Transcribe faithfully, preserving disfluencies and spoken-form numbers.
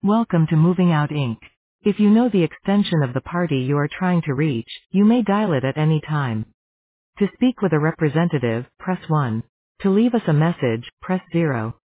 Welcome to Moving Out Incorporated. If you know the extension of the party you are trying to reach, you may dial it at any time. To speak with a representative, press one. To leave us a message, press zero.